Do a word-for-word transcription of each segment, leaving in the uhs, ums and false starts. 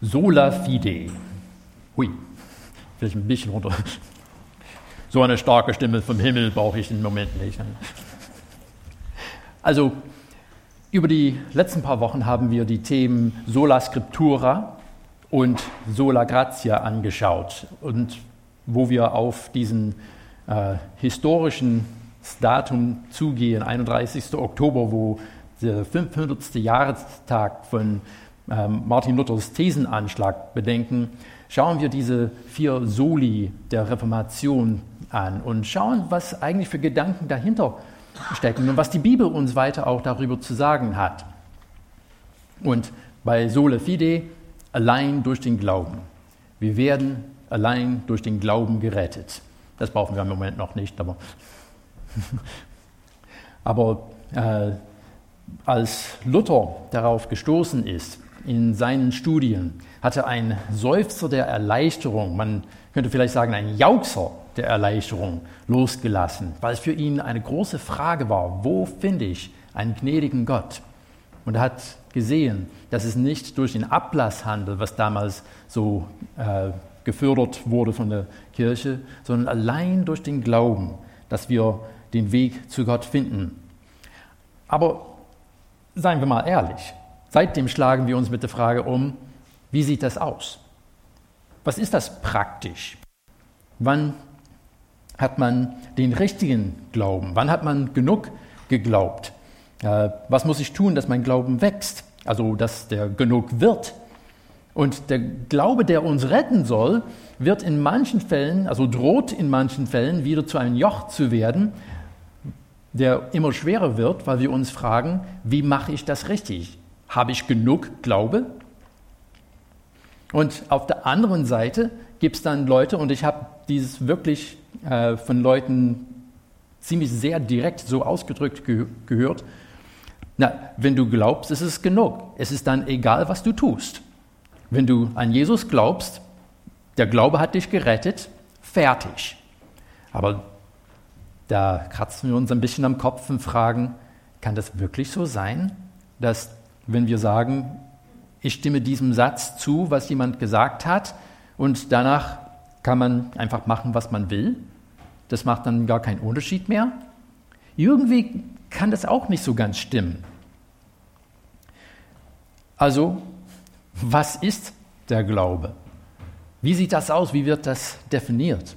Sola fide. Hui, vielleicht ein bisschen runter. So eine starke Stimme vom Himmel brauche ich im Moment nicht. Also, über die letzten paar Wochen haben wir die Themen Sola Scriptura und Sola Gratia angeschaut. Und wo wir auf diesen äh, historischen Datum zugehen, einunddreißigsten Oktober, wo der fünfhundertste Jahrestag von ähm, Martin Luthers Thesenanschlag bedenken, schauen wir diese vier Soli der Reformation an und schauen, was eigentlich für Gedanken dahinter stecken und was die Bibel uns weiter auch darüber zu sagen hat. Und bei Sola Fide, allein durch den Glauben. Wir werden allein durch den Glauben gerettet. Das brauchen wir im Moment noch nicht, aber, aber äh, als Luther darauf gestoßen ist, in seinen Studien, hatte ein Seufzer der Erleichterung, man könnte vielleicht sagen ein Jauchzer der Erleichterung losgelassen, weil es für ihn eine große Frage war, wo finde ich einen gnädigen Gott? Und er hat gesehen, dass es nicht durch den Ablasshandel, was damals so äh, gefördert wurde von der Kirche, sondern allein durch den Glauben, dass wir den Weg zu Gott finden. Aber seien wir mal ehrlich, seitdem schlagen wir uns mit der Frage um, wie sieht das aus? Was ist das praktisch? Wann hat man den richtigen Glauben? Wann hat man genug geglaubt? Äh, was muss ich tun, dass mein Glauben wächst? Also, dass der genug wird. Und der Glaube, der uns retten soll, wird in manchen Fällen, also droht in manchen Fällen wieder zu einem Joch zu werden, der immer schwerer wird, weil wir uns fragen, wie mache ich das richtig? Habe ich genug Glaube? Und auf der anderen Seite gibt es dann Leute, und ich habe dieses wirklich äh, von Leuten ziemlich sehr direkt so ausgedrückt ge- gehört, na, wenn du glaubst, ist es genug. Es ist dann egal, was du tust. Wenn du an Jesus glaubst, der Glaube hat dich gerettet, fertig. Aber da kratzen wir uns ein bisschen am Kopf und fragen, kann das wirklich so sein, dass wenn wir sagen, ich stimme diesem Satz zu, was jemand gesagt hat, und danach kann man einfach machen, was man will, das macht dann gar keinen Unterschied mehr? Irgendwie kann das auch nicht so ganz stimmen. Also, was ist der Glaube? Wie sieht das aus? Wie wird das definiert?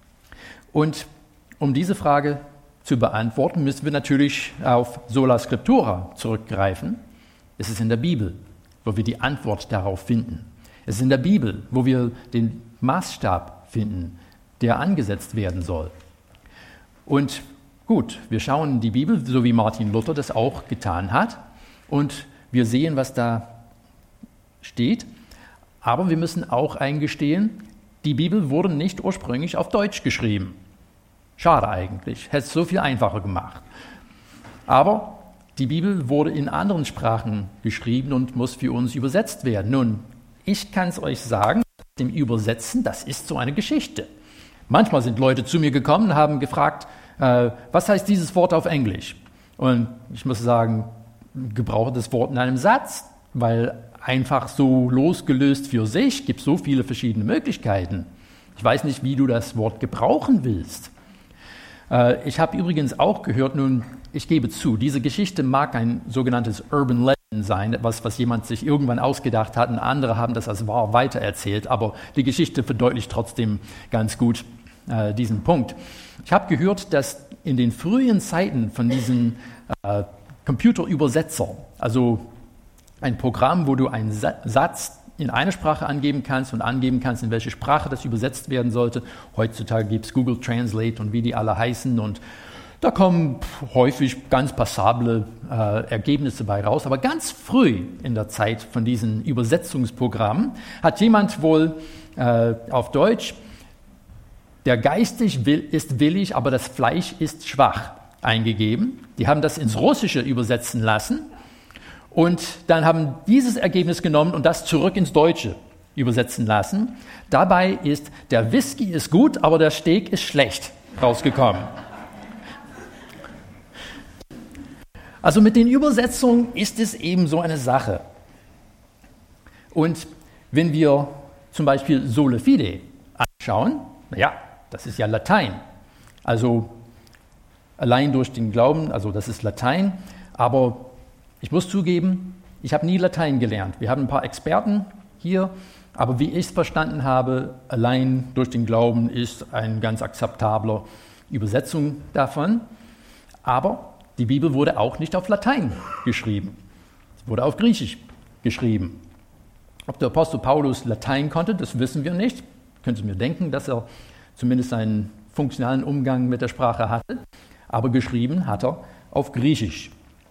Und um diese Frage zu beantworten, müssen wir natürlich auf Sola Scriptura zurückgreifen. Es ist in der Bibel, wo wir die Antwort darauf finden. Es ist in der Bibel, wo wir den Maßstab finden, der angesetzt werden soll. Und gut, wir schauen in die Bibel, so wie Martin Luther das auch getan hat, und wir sehen, was da steht. Aber wir müssen auch eingestehen, die Bibel wurde nicht ursprünglich auf Deutsch geschrieben. Schade eigentlich, hätte es so viel einfacher gemacht. Aber die Bibel wurde in anderen Sprachen geschrieben und muss für uns übersetzt werden. Nun, ich kann es euch sagen, dem Übersetzen, das ist so eine Geschichte. Manchmal sind Leute zu mir gekommen und haben gefragt, äh, was heißt dieses Wort auf Englisch? Und ich muss sagen, gebrauche das Wort in einem Satz, weil einfach so losgelöst für sich gibt es so viele verschiedene Möglichkeiten. Ich weiß nicht, wie du das Wort gebrauchen willst. Äh, ich habe übrigens auch gehört, nun, ich gebe zu, diese Geschichte mag ein sogenanntes Urban Legend sein, etwas, was jemand sich irgendwann ausgedacht hat und andere haben das als wahr weitererzählt, aber die Geschichte verdeutlicht trotzdem ganz gut äh, diesen Punkt. Ich habe gehört, dass in den frühen Zeiten von diesen äh, Computerübersetzer, also ein Programm, wo du einen Sa- Satz in eine Sprache angeben kannst und angeben kannst, in welche Sprache das übersetzt werden sollte. Heutzutage gibt es Google Translate und wie die alle heißen, und da kommen häufig ganz passable äh, Ergebnisse bei raus. Aber ganz früh in der Zeit von diesen Übersetzungsprogrammen hat jemand wohl äh, auf Deutsch, der geistig will, ist willig, aber das Fleisch ist schwach, eingegeben. Die haben das ins Russische übersetzen lassen. Und dann haben dieses Ergebnis genommen und das zurück ins Deutsche übersetzen lassen. Dabei ist, der Whisky ist gut, aber der Steak ist schlecht rausgekommen. Also mit den Übersetzungen ist es eben so eine Sache. Und Wenn wir zum Beispiel Sola Fide anschauen, naja, das ist ja Latein. Also allein durch den Glauben, also das ist Latein. Aber ich muss zugeben, ich habe nie Latein gelernt. Wir haben ein paar Experten hier, aber wie ich es verstanden habe, allein durch den Glauben ist eine ganz akzeptable Übersetzung davon. Aber die Bibel wurde auch nicht auf Latein geschrieben. Es wurde auf Griechisch geschrieben. Ob der Apostel Paulus Latein konnte, das wissen wir nicht. Könnte mir denken, dass er zumindest einen funktionalen Umgang mit der Sprache hatte. Aber geschrieben hat er auf Griechisch.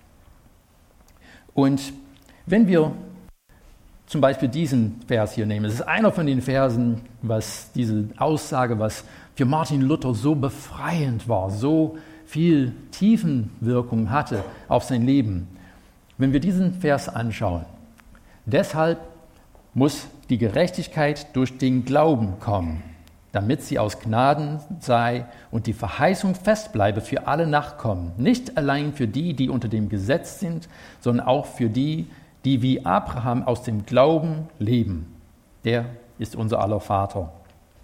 Und wenn wir zum Beispiel diesen Vers hier nehmen, es ist einer von den Versen, was diese Aussage, was für Martin Luther so befreiend war, so viel Tiefenwirkung hatte auf sein Leben. Wenn wir diesen Vers anschauen, deshalb muss die Gerechtigkeit durch den Glauben kommen, damit sie aus Gnaden sei und die Verheißung festbleibe für alle Nachkommen, nicht allein für die, die unter dem Gesetz sind, sondern auch für die, die wie Abraham aus dem Glauben leben. Der ist unser aller Vater.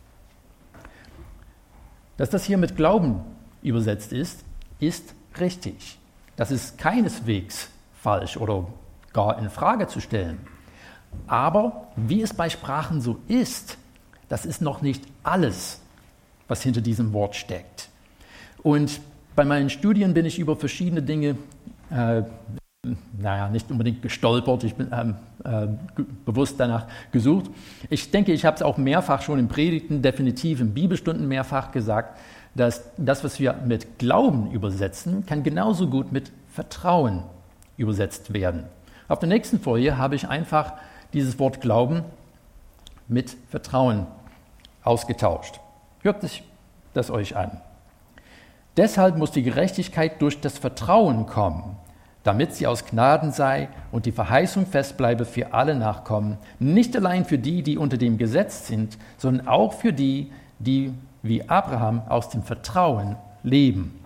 Dass das hier mit Glauben übersetzt ist, ist richtig. Das ist keineswegs falsch oder gar in Frage zu stellen. Aber wie es bei Sprachen so ist, das ist noch nicht alles, was hinter diesem Wort steckt. Und bei meinen Studien bin ich über verschiedene Dinge, äh, naja, nicht unbedingt gestolpert, ich bin ähm, äh, g- bewusst danach gesucht. Ich denke, ich habe es auch mehrfach schon in Predigten, definitiv in Bibelstunden mehrfach gesagt, dass das, was wir mit Glauben übersetzen, kann genauso gut mit Vertrauen übersetzt werden. Auf der nächsten Folie habe ich einfach dieses Wort Glauben mit Vertrauen ausgetauscht. Hört sich das euch an. Deshalb muss die Gerechtigkeit durch das Vertrauen kommen, damit sie aus Gnaden sei und die Verheißung festbleibe für alle Nachkommen, nicht allein für die, die unter dem Gesetz sind, sondern auch für die, die wie Abraham aus dem Vertrauen leben.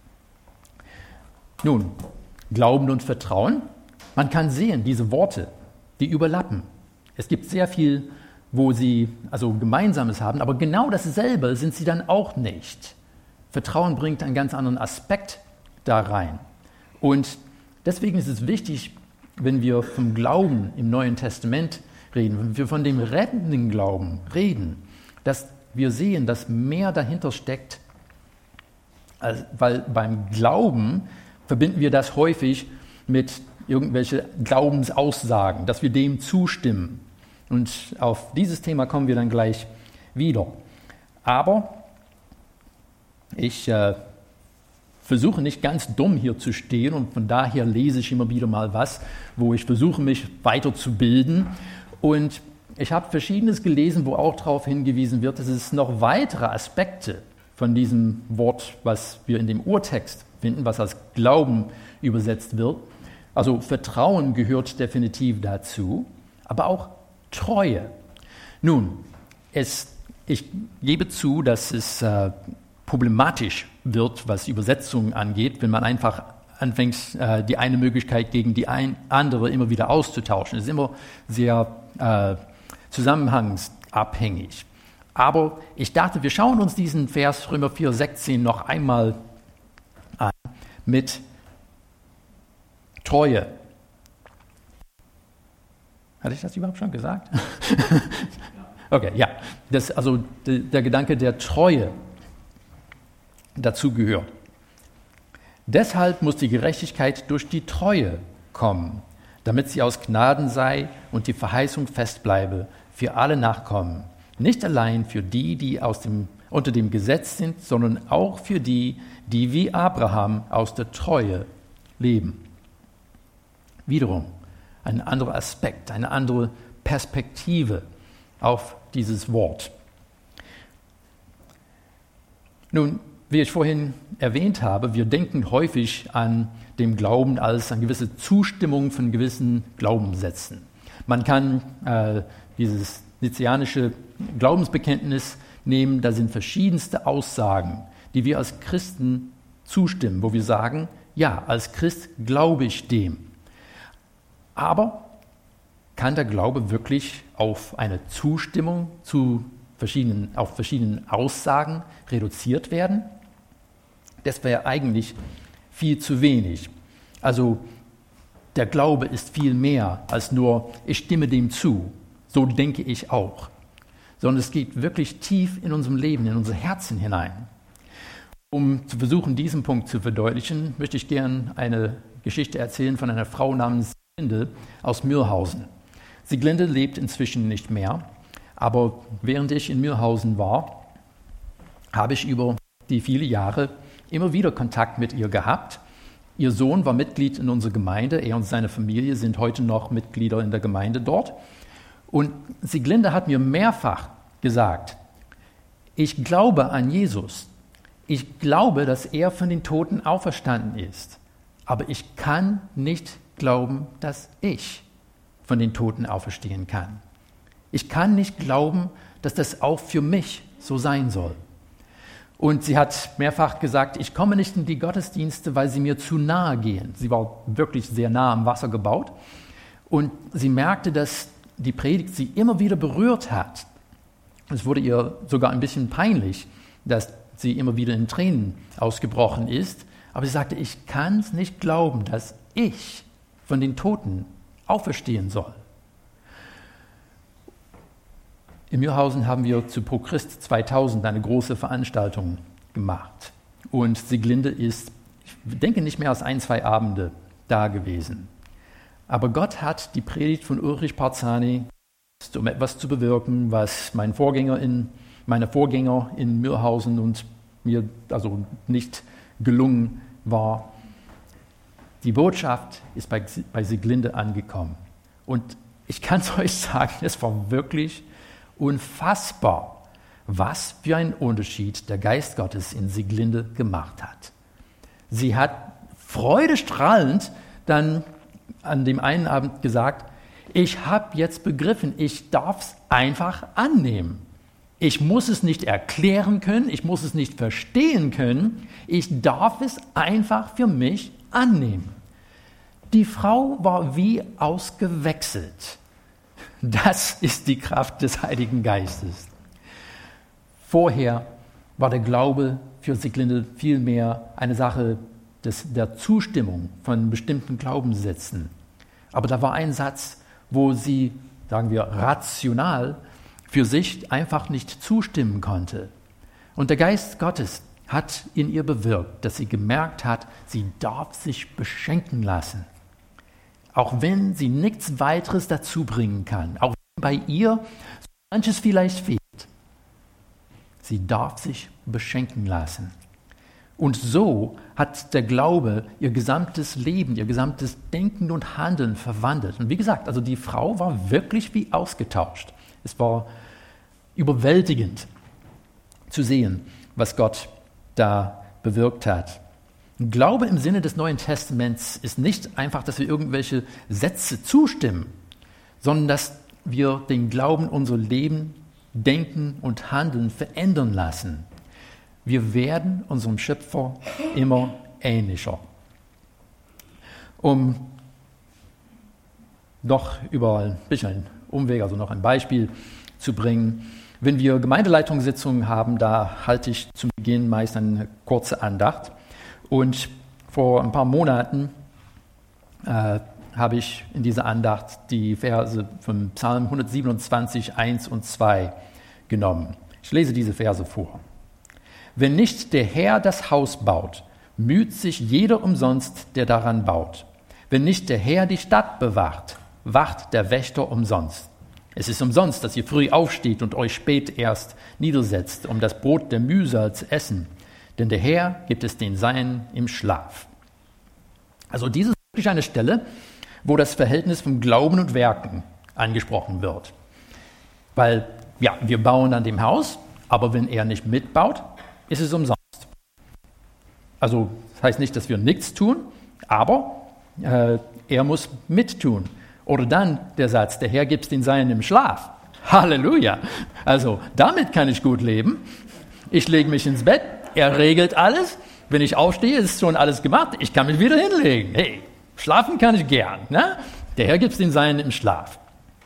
Nun, Glauben und Vertrauen, man kann sehen, diese Worte, die überlappen. Es gibt sehr viel, wo sie also Gemeinsames haben, aber genau dasselbe sind sie dann auch nicht. Vertrauen bringt einen ganz anderen Aspekt da rein. Und deswegen ist es wichtig, wenn wir vom Glauben im Neuen Testament reden, wenn wir von dem rettenden Glauben reden, dass wir sehen, dass mehr dahinter steckt, weil beim Glauben verbinden wir das häufig mit irgendwelchen Glaubensaussagen, dass wir dem zustimmen. Und auf dieses Thema kommen wir dann gleich wieder. Aber ich äh, versuche nicht ganz dumm hier zu stehen und von daher lese ich immer wieder mal was, wo ich versuche, mich weiterzubilden. Und ich habe Verschiedenes gelesen, wo auch darauf hingewiesen wird, dass es noch weitere Aspekte von diesem Wort, was wir in dem Urtext finden, was als Glauben übersetzt wird. Also Vertrauen gehört definitiv dazu, aber auch Treue. Nun, es, ich gebe zu, dass es äh, problematisch wird, was Übersetzungen angeht, wenn man einfach anfängt, äh, die eine Möglichkeit gegen die ein, andere immer wieder auszutauschen. Es ist immer sehr äh, zusammenhangsabhängig. Aber ich dachte, wir schauen uns diesen Vers Römer vier, sechzehn noch einmal an mit Treue. Hatte ich das überhaupt schon gesagt? Okay, ja. Das, also der, der Gedanke der Treue dazu gehört. Deshalb muss die Gerechtigkeit durch die Treue kommen, damit sie aus Gnaden sei und die Verheißung festbleibe für alle Nachkommen. Nicht allein für die, die aus dem, unter dem Gesetz sind, sondern auch für die, die wie Abraham aus der Treue leben. Wiederum ein anderer Aspekt, eine andere Perspektive auf dieses Wort. Nun, wie ich vorhin erwähnt habe, wir denken häufig an dem Glauben als an gewisse Zustimmung von gewissen Glaubenssätzen. Man kann äh, dieses nizianische Glaubensbekenntnis nehmen, da sind verschiedenste Aussagen, die wir als Christen zustimmen, wo wir sagen, ja, als Christ glaube ich dem. Aber kann der Glaube wirklich auf eine Zustimmung zu verschiedenen, auf verschiedenen Aussagen reduziert werden? Das wäre eigentlich viel zu wenig. Also der Glaube ist viel mehr als nur, ich stimme dem zu, so denke ich auch. Sondern es geht wirklich tief in unserem Leben, in unser Herzen hinein. Um zu versuchen, diesen Punkt zu verdeutlichen, möchte ich gerne eine Geschichte erzählen von einer Frau namens Sieglinde aus Mülhausen. Sieglinde lebt inzwischen nicht mehr, aber während ich in Mülhausen war, habe ich über die vielen Jahre immer wieder Kontakt mit ihr gehabt. Ihr Sohn war Mitglied in unserer Gemeinde, er und seine Familie sind heute noch Mitglieder in der Gemeinde dort. Und Sieglinde hat mir mehrfach gesagt, ich glaube an Jesus. Ich glaube, dass er von den Toten auferstanden ist. Aber ich kann nicht glauben, dass ich von den Toten auferstehen kann. Ich kann nicht glauben, dass das auch für mich so sein soll. Und sie hat mehrfach gesagt, ich komme nicht in die Gottesdienste, weil sie mir zu nahe gehen. Sie war wirklich sehr nah am Wasser gebaut. Und sie merkte, dass die Predigt sie immer wieder berührt hat. Es wurde ihr sogar ein bisschen peinlich, dass sie immer wieder in Tränen ausgebrochen ist. Aber sie sagte, ich kann es nicht glauben, dass ich von den Toten auferstehen soll. In Mülhausen haben wir zu Pro Christ zweitausend eine große Veranstaltung gemacht. Und Sieglinde ist, ich denke, nicht mehr als ein, zwei Abende da gewesen. Aber Gott hat die Predigt von Ulrich Parzani, um etwas zu bewirken, was mein Vorgänger in, meine Vorgänger in Mülhausen und mir also nicht gelungen war. Die Botschaft ist bei, bei Sieglinde angekommen. Und ich kann es euch sagen, es war wirklich unfassbar, was für einen Unterschied der Geist Gottes in Sieglinde gemacht hat. Sie hat freudestrahlend dann an dem einen Abend gesagt, ich habe jetzt begriffen, ich darf es einfach annehmen. Ich muss es nicht erklären können, ich muss es nicht verstehen können, ich darf es einfach für mich annehmen. Die Frau war wie ausgewechselt. Das ist die Kraft des Heiligen Geistes. Vorher war der Glaube für Sieglinde vielmehr eine Sache des, der Zustimmung von bestimmten Glaubenssätzen. Aber da war ein Satz, wo sie, sagen wir, rational für sich einfach nicht zustimmen konnte. Und der Geist Gottes hat in ihr bewirkt, dass sie gemerkt hat, sie darf sich beschenken lassen. Auch wenn sie nichts weiteres dazu bringen kann, auch wenn bei ihr so manches vielleicht fehlt. Sie darf sich beschenken lassen. Und so hat der Glaube ihr gesamtes Leben, ihr gesamtes Denken und Handeln verwandelt. Und wie gesagt, also die Frau war wirklich wie ausgetauscht. Es war überwältigend zu sehen, was Gott da bewirkt hat. Glaube im Sinne des Neuen Testaments ist nicht einfach, dass wir irgendwelche Sätze zustimmen, sondern dass wir den Glauben unser Leben, Denken und Handeln verändern lassen. Wir werden unserem Schöpfer immer ähnlicher. Um noch über ein bisschen Umweg, also noch ein Beispiel zu bringen. Wenn wir Gemeindeleitungssitzungen haben, da halte ich zum Beginn meist eine kurze Andacht. Und vor ein paar Monaten äh, habe ich in dieser Andacht die Verse vom Psalm hundertsiebenundzwanzig, eins und zwei genommen. Ich lese diese Verse vor. Wenn nicht der Herr das Haus baut, müht sich jeder umsonst, der daran baut. Wenn nicht der Herr die Stadt bewacht, wacht der Wächter umsonst. Es ist umsonst, dass ihr früh aufsteht und euch spät erst niedersetzt, um das Brot der Mühsal zu essen. Denn der Herr gibt es den Seinen im Schlaf. Also diese ist wirklich eine Stelle, wo das Verhältnis von Glauben und Werken angesprochen wird. Weil, ja, wir bauen an dem Haus, aber wenn er nicht mitbaut, ist es umsonst. Also das heißt nicht, dass wir nichts tun, aber äh, er muss mittun. Oder dann der Satz, der Herr gibt es den Seinen im Schlaf. Halleluja! Also damit kann ich gut leben. Ich lege mich ins Bett, er regelt alles. Wenn ich aufstehe, ist schon alles gemacht. Ich kann mich wieder hinlegen. Hey, schlafen kann ich gern. Ne? Der Herr gibt es den Seinen im Schlaf.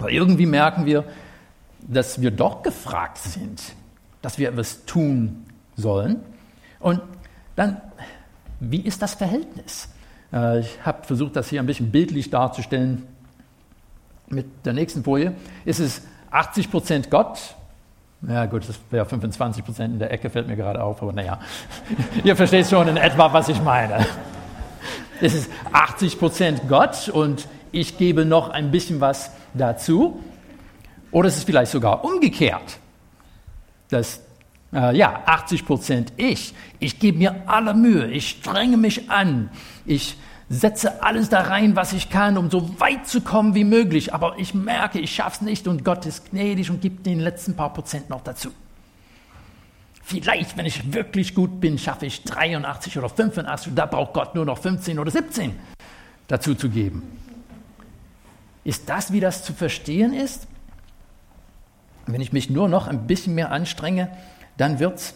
Aber irgendwie merken wir, dass wir doch gefragt sind, dass wir etwas tun sollen. Und dann, wie ist das Verhältnis? Äh, ich habe versucht, das hier ein bisschen bildlich darzustellen. Mit der nächsten Folie ist es achtzig Prozent Gott. Ja gut, das wäre fünfundzwanzig Prozent in der Ecke, fällt mir gerade auf, aber naja, ihr versteht schon in etwa, was ich meine. Es ist achtzig Prozent Gott und ich gebe noch ein bisschen was dazu. Oder es ist vielleicht sogar umgekehrt. Das, äh, ja, achtzig Prozent ich. Ich gebe mir alle Mühe, ich strenge mich an, ich setze alles da rein, was ich kann, um so weit zu kommen wie möglich. Aber ich merke, ich schaffe es nicht und Gott ist gnädig und gibt den letzten paar Prozent noch dazu. Vielleicht, wenn ich wirklich gut bin, schaffe ich dreiundachtzig oder fünfundachtzig und da braucht Gott nur noch fünfzehn oder siebzehn dazu zu geben. Ist das, wie das zu verstehen ist? Wenn ich mich nur noch ein bisschen mehr anstrenge, dann wird's.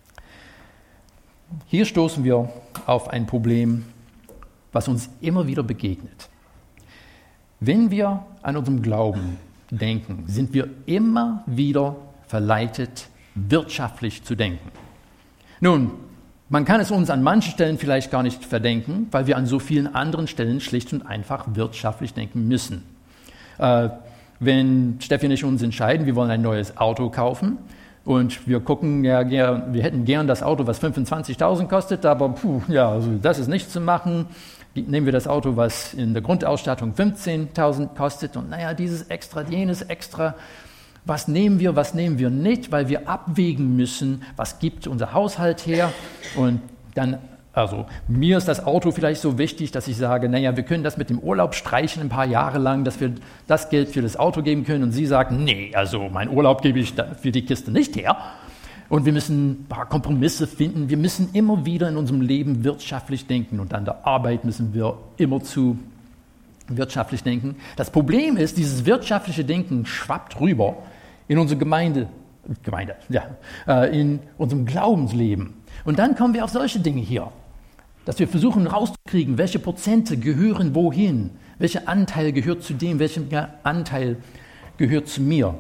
Hier stoßen wir auf ein Problem, was uns immer wieder begegnet. Wenn wir an unserem Glauben denken, sind wir immer wieder verleitet, wirtschaftlich zu denken. Nun, man kann es uns an manchen Stellen vielleicht gar nicht verdenken, weil wir an so vielen anderen Stellen schlicht und einfach wirtschaftlich denken müssen. Äh, wenn Steffi und ich uns entscheiden, wir wollen ein neues Auto kaufen und wir gucken, ja, wir hätten gern das Auto, was fünfundzwanzigtausend kostet, aber puh, ja, also das ist nicht zu machen. Nehmen wir das Auto, was in der Grundausstattung fünfzehntausend kostet und naja, dieses extra, jenes extra. Was nehmen wir, was nehmen wir nicht, weil wir abwägen müssen, was gibt unser Haushalt her. Und dann, also mir ist das Auto vielleicht so wichtig, dass ich sage, naja, wir können das mit dem Urlaub streichen ein paar Jahre lang, dass wir das Geld für das Auto geben können. Und sie sagt, nee, also meinen Urlaub gebe ich für die Kiste nicht her. Und wir müssen ein paar Kompromisse finden. Wir müssen immer wieder in unserem Leben wirtschaftlich denken. Und an der Arbeit müssen wir immerzu wirtschaftlich denken. Das Problem ist, dieses wirtschaftliche Denken schwappt rüber in unsere Gemeinde, Gemeinde, ja, in unserem Glaubensleben. Und dann kommen wir auf solche Dinge hier, dass wir versuchen rauszukriegen, welche Prozente gehören wohin, welcher Anteil gehört zu dem, welcher Anteil gehört zu mir.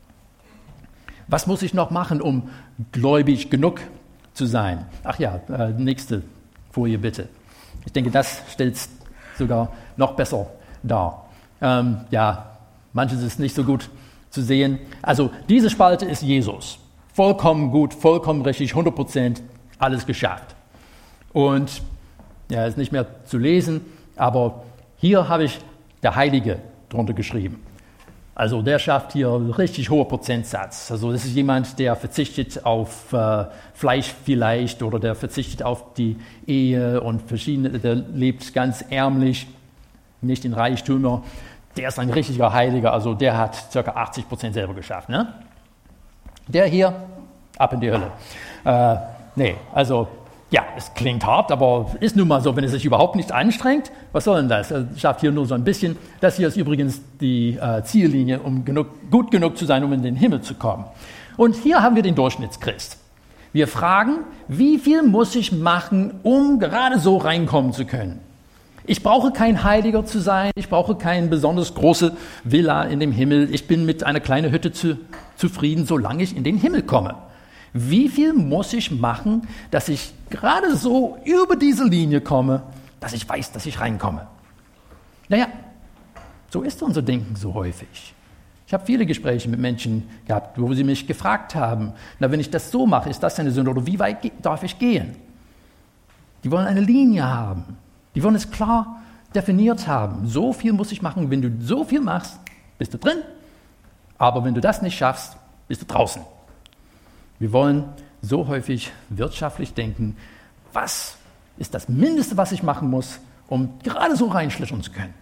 Was muss ich noch machen, um gläubig genug zu sein? Ach ja, äh, nächste Folie bitte. Ich denke, das stellt es sogar noch besser dar. Ähm, ja, manches ist nicht so gut zu sehen. Also diese Spalte ist Jesus. Vollkommen gut, vollkommen richtig, hundert Prozent, alles geschafft. Und ja, ist nicht mehr zu lesen, aber hier habe ich der Heilige drunter geschrieben. Also der schafft hier einen richtig hohen Prozentsatz. Also das ist jemand, der verzichtet auf äh, Fleisch vielleicht oder der verzichtet auf die Ehe und verschiedene, der lebt ganz ärmlich, nicht in Reichtümer. Der ist ein richtiger Heiliger, also der hat ca. achtzig Prozent selber geschafft. Ne? Der hier, ab in die Hölle. Äh, nee, also ja, es klingt hart, aber ist nun mal so, wenn es sich überhaupt nicht anstrengt, was soll denn das? Er schafft hier nur so ein bisschen. Das hier ist übrigens die äh, Ziellinie, um genug, gut genug zu sein, um in den Himmel zu kommen. Und hier haben wir den Durchschnittschrist. Wir fragen, wie viel muss ich machen, um gerade so reinkommen zu können? Ich brauche kein Heiliger zu sein, ich brauche keine besonders große Villa in dem Himmel. Ich bin mit einer kleinen Hütte zu, zufrieden, solange ich in den Himmel komme. Wie viel muss ich machen, dass ich gerade so über diese Linie komme, dass ich weiß, dass ich reinkomme? Naja, so ist unser Denken so häufig. Ich habe viele Gespräche mit Menschen gehabt, wo sie mich gefragt haben, na, wenn ich das so mache, ist das eine Sünde oder wie weit darf ich gehen? Die wollen eine Linie haben. Die wollen es klar definiert haben. So viel muss ich machen. Wenn du so viel machst, bist du drin. Aber wenn du das nicht schaffst, bist du draußen. Wir wollen so häufig wirtschaftlich denken, was ist das Mindeste, was ich machen muss, um gerade so reinschlittern zu können.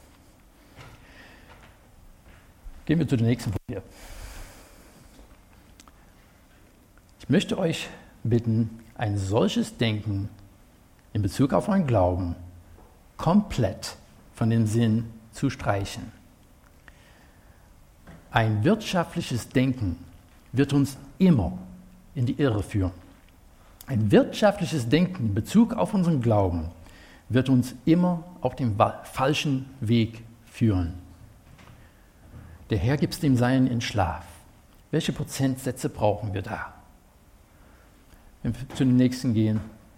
Gehen wir zu der nächsten Folie. Ich möchte euch bitten, ein solches Denken in Bezug auf euren Glauben komplett von dem Sinn zu streichen. Ein wirtschaftliches Denken wird uns immer in die Irre führen. Ein wirtschaftliches Denken in Bezug auf unseren Glauben wird uns immer auf den falschen Weg führen. Der Herr gibt dem Seinen in Schlaf. Welche Prozentsätze brauchen wir da? Wenn wir zu den nächsten gehen,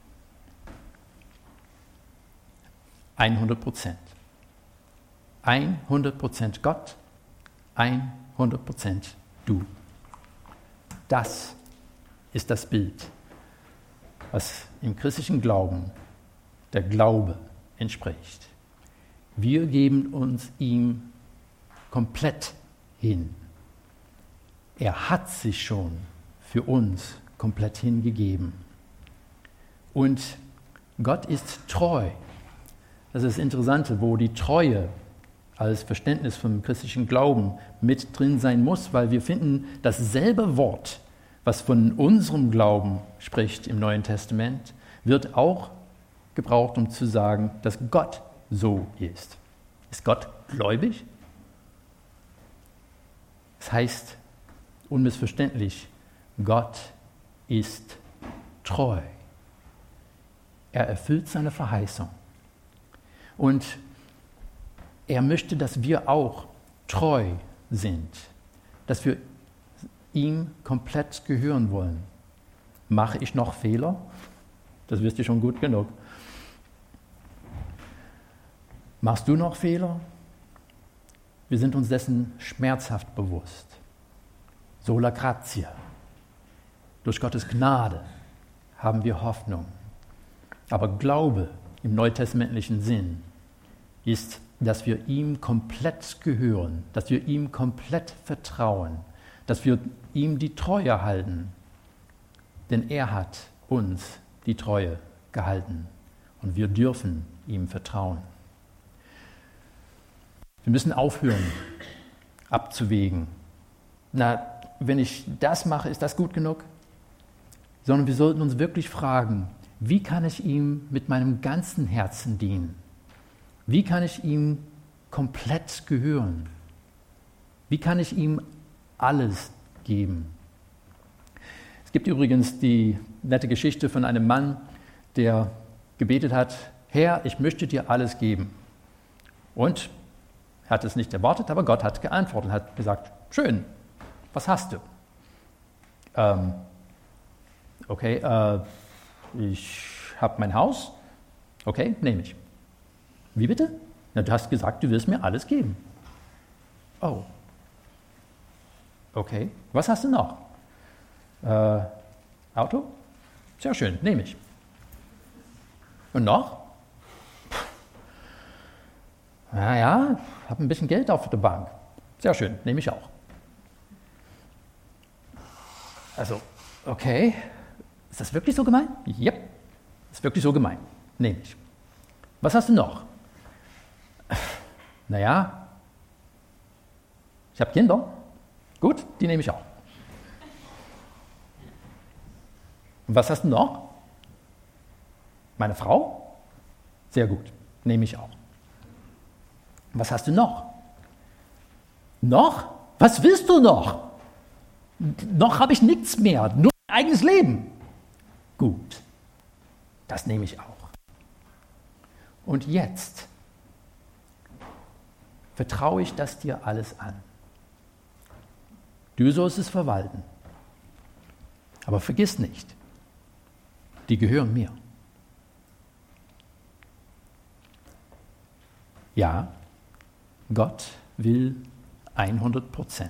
hundert Prozent. hundert Prozent Gott, hundert Prozent du. Das ist das Bild, was im christlichen Glauben der Glaube entspricht. Wir geben uns ihm komplett hin. Er hat sich schon für uns komplett hingegeben. Und Gott ist treu. Das ist das Interessante, wo die Treue als Verständnis vom christlichen Glauben mit drin sein muss, weil wir finden, dasselbe Wort, was von unserem Glauben spricht im Neuen Testament, wird auch gebraucht, um zu sagen, dass Gott so ist. Ist Gott gläubig? Das heißt unmissverständlich, Gott ist treu. Er erfüllt seine Verheißung. Und er möchte, dass wir auch treu sind, dass wir ihm komplett gehören wollen. Mache ich noch Fehler? Das wisst ihr schon gut genug. Machst du noch Fehler? Wir sind uns dessen schmerzhaft bewusst. Sola gratia. Durch Gottes Gnade haben wir Hoffnung. Aber Glaube im neutestamentlichen Sinn ist, dass wir ihm komplett gehören, dass wir ihm komplett vertrauen, dass wir ihm die Treue halten. Denn er hat uns die Treue gehalten und wir dürfen ihm vertrauen. Wir müssen aufhören, abzuwägen. Na, wenn ich das mache, ist das gut genug? Sondern wir sollten uns wirklich fragen, wie kann ich ihm mit meinem ganzen Herzen dienen? Wie kann ich ihm komplett gehören? Wie kann ich ihm alles geben? Es gibt übrigens die nette Geschichte von einem Mann, der gebetet hat, Herr, ich möchte dir alles geben. Und er hat es nicht erwartet, aber Gott hat geantwortet und hat gesagt, schön, was hast du? Ähm, okay, äh, ich habe mein Haus, okay, nehme ich. Wie bitte? Na, du hast gesagt, du wirst mir alles geben. Oh, okay, was hast du noch? Äh, Auto? Sehr schön, nehme ich. Und noch? Naja, ich habe ein bisschen Geld auf der Bank. Sehr schön, nehme ich auch. Also, okay, ist das wirklich so gemein? Yep, ist wirklich so gemein, nehme ich. Was hast du noch? Naja, ich habe Kinder. Gut, die nehme ich auch. Und was hast du noch? Meine Frau? Sehr gut, nehme ich auch. Was hast du noch? Noch? Was willst du noch? Noch habe ich nichts mehr, nur mein eigenes Leben. Gut, das nehme ich auch. Und jetzt vertraue ich das dir alles an. Du sollst es verwalten. Aber vergiss nicht, die gehören mir. Ja, Gott will hundert Prozent.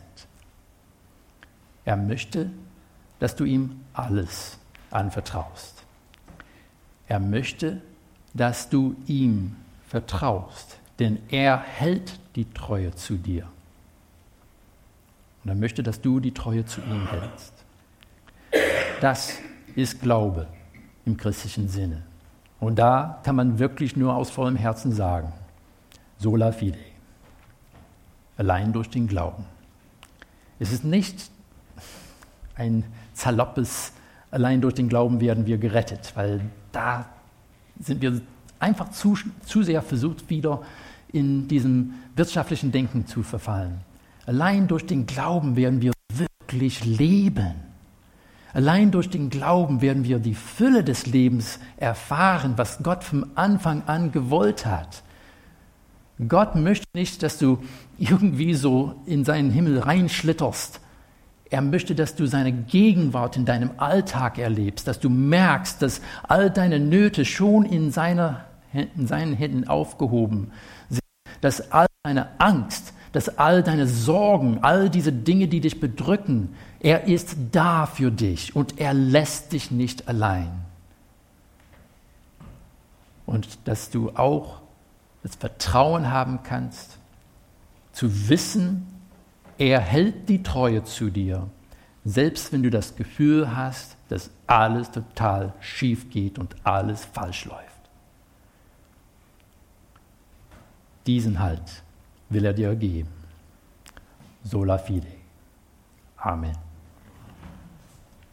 Er möchte, dass du ihm alles anvertraust. Er möchte, dass du ihm vertraust, denn er hält die Treue zu dir. Und er möchte, dass du die Treue zu ihm hältst. Das ist Glaube im christlichen Sinne. Und da kann man wirklich nur aus vollem Herzen sagen, sola fide, allein durch den Glauben. Es ist nicht ein saloppes, allein durch den Glauben werden wir gerettet, weil da sind wir einfach zu, zu sehr versucht, wieder in diesem wirtschaftlichen Denken zu verfallen. Allein durch den Glauben werden wir wirklich leben. Allein durch den Glauben werden wir die Fülle des Lebens erfahren, was Gott vom Anfang an gewollt hat. Gott möchte nicht, dass du irgendwie so in seinen Himmel reinschlitterst. Er möchte, dass du seine Gegenwart in deinem Alltag erlebst, dass du merkst, dass all deine Nöte schon in, seiner, in seinen Händen aufgehoben sind, dass all deine Angst, dass all deine Sorgen, all diese Dinge, die dich bedrücken, er ist da für dich und er lässt dich nicht allein. Und dass du auch das Vertrauen haben kannst, zu wissen, er hält die Treue zu dir, selbst wenn du das Gefühl hast, dass alles total schief geht und alles falsch läuft. Diesen Halt will er dir geben. Sola fide. Amen.